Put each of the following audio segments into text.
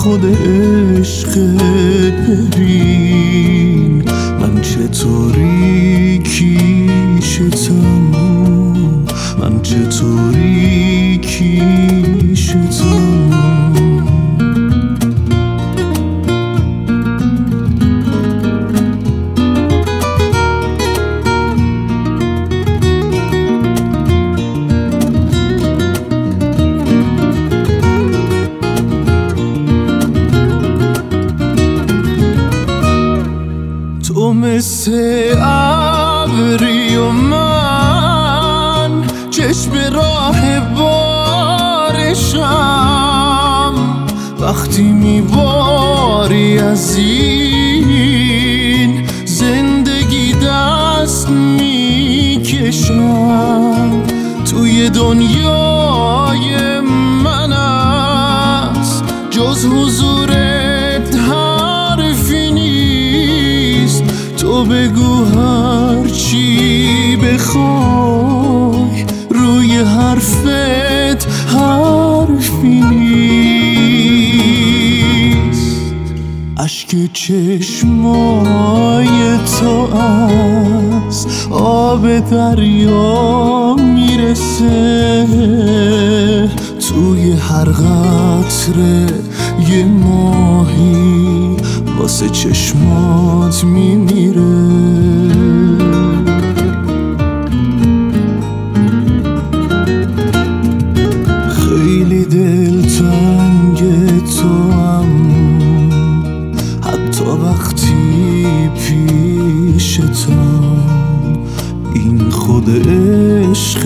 خود عشق ببین من چطوری کیشتم، من چطوری کیشتم. تو مثل ابری و من چشم راه بارشم، وقتی میباری از این زندگی دست میکشم. توی دنیای من است جز حضورت حرفی نیست. تو بگو هر چی بخوای روی حرفت حرفی نیست. اشک چشمای تو از آب دریا میرسه، توی هر قطره یه ماهی واسه چشمات میمیره. خیلی دلتنگ تو هم حتی وقتی پیشتم. این خود عشق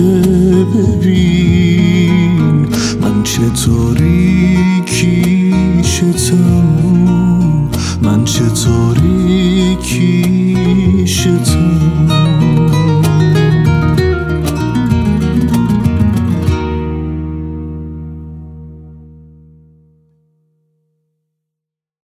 ببین من چطوری کیشتم، من چطوری کیشتم.